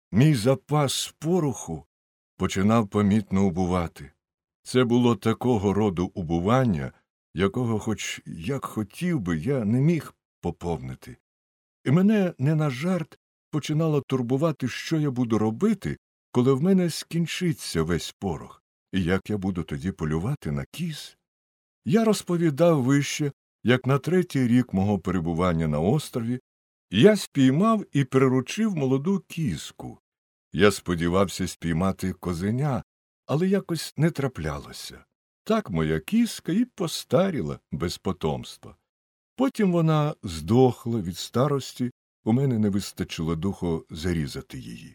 Мій запас пороху починав помітно убувати. Це було такого роду убування, якого, хоч як хотів би, я не міг поповнити. І мене не на жарт починало турбувати, що я буду робити, коли в мене скінчиться весь порох, і як я буду тоді полювати на кіз. Я розповідав вище, як на 3-й рік мого перебування на острові я спіймав і приручив молоду кізку. Я сподівався спіймати козеня, але якось не траплялося. Так моя кізка і постаріла без потомства. Потім вона здохла від старості, у мене не вистачило духу зарізати її.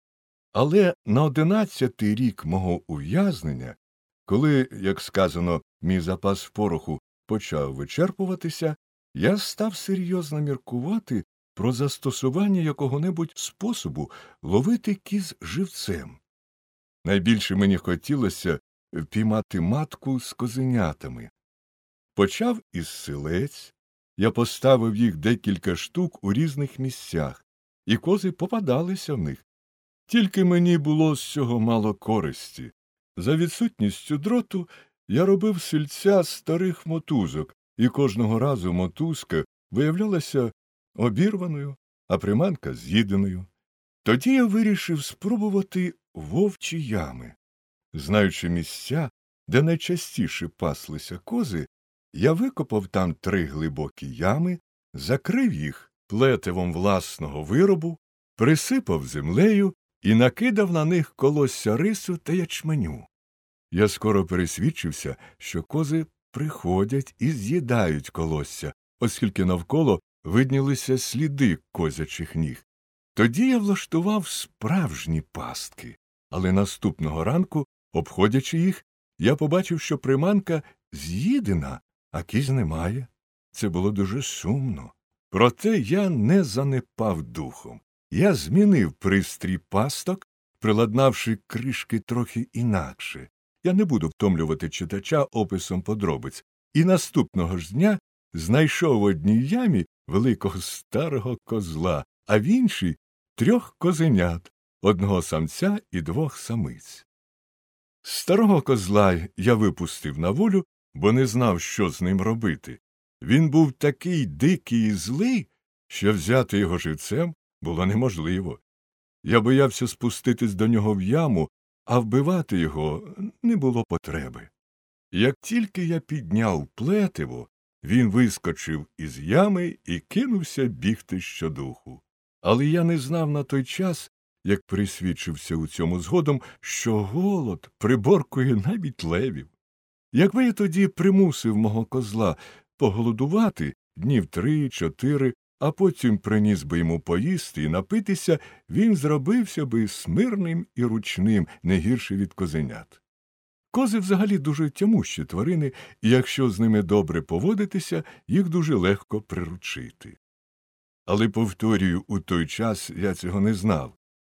Але на 11-й рік мого ув'язнення, коли, як сказано, мій запас пороху почав вичерпуватися, я став серйозно міркувати про застосування якого-небудь способу ловити кіз живцем. Найбільше мені хотілося впіймати матку з козенятами. Почав із селець, я поставив їх декілька штук у різних місцях, і кози попадалися в них. Тільки мені було з цього мало користі. За відсутністю дроту я робив сільця з старих мотузок, і кожного разу мотузка виявлялася обірваною, а приманка з'їденою. Тоді я вирішив спробувати вовчі ями. Знаючи місця, де найчастіше паслися кози, я викопав там 3 глибокі ями, закрив їх плетивом власного виробу, присипав землею і накидав на них колосся рису та ячменю. Я скоро пересвідчився, що кози приходять і з'їдають колосся, оскільки навколо виднілися сліди козячих ніг. Тоді я влаштував справжні пастки, але наступного ранку, обходячи їх, я побачив, що приманка з'їдена, а кіз немає. Це було дуже сумно. Проте я не занепав духом. Я змінив пристрій пасток, приладнавши кришки трохи інакше. Я не буду втомлювати читача описом подробиць. І наступного ж дня знайшов в одній ямі великого старого козла, а в іншій 3 козенят, 1 самця і 2 самиць. Старого козла я випустив на волю, бо не знав, що з ним робити. Він був такий дикий і злий, що взяти його живцем було неможливо. Я боявся спуститись до нього в яму, а вбивати його не було потреби. Як тільки я підняв плетиво, він вискочив із ями і кинувся бігти щодуху. Але я не знав на той час, як присвідчився у цьому згодом, що голод приборкує навіть левів. Якби я тоді примусив мого козла поголодувати днів 3-4, а потім приніс би йому поїсти і напитися, він зробився би смирним і ручним, не гірше від козенят. Кози взагалі дуже тямущі тварини, і якщо з ними добре поводитися, їх дуже легко приручити. Але, повторюю, у той час я цього не знав.